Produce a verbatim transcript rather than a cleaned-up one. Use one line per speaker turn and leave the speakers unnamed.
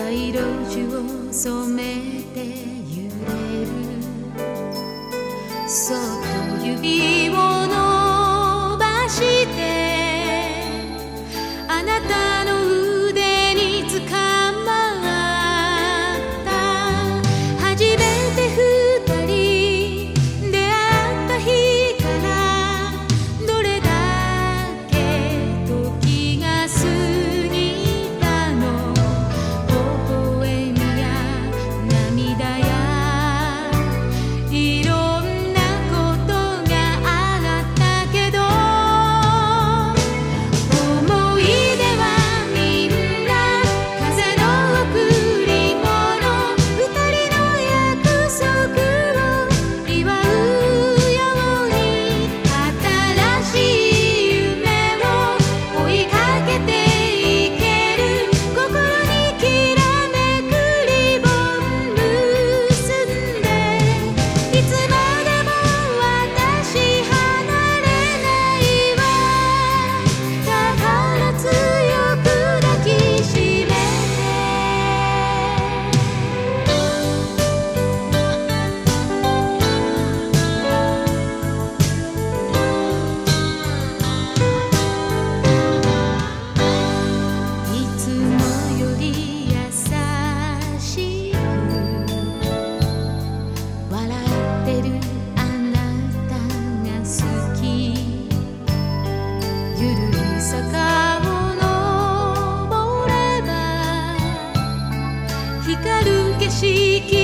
い路地を染めて揺れるそっと指を伸ばしてあなたの腕につかまった初めて二人出会った日からどれだけ時が過ぎたの微笑みや涙やいろんなことがあったけど思い出はみんな風の贈り物二人の約束を祝うように新しい夢を追いかけていける心にきらめくリボン結んでいつまでも私離れないわだから強く抱きしめていつもより優しく笑ってるあなたが好きゆるい坂を登れば光る景色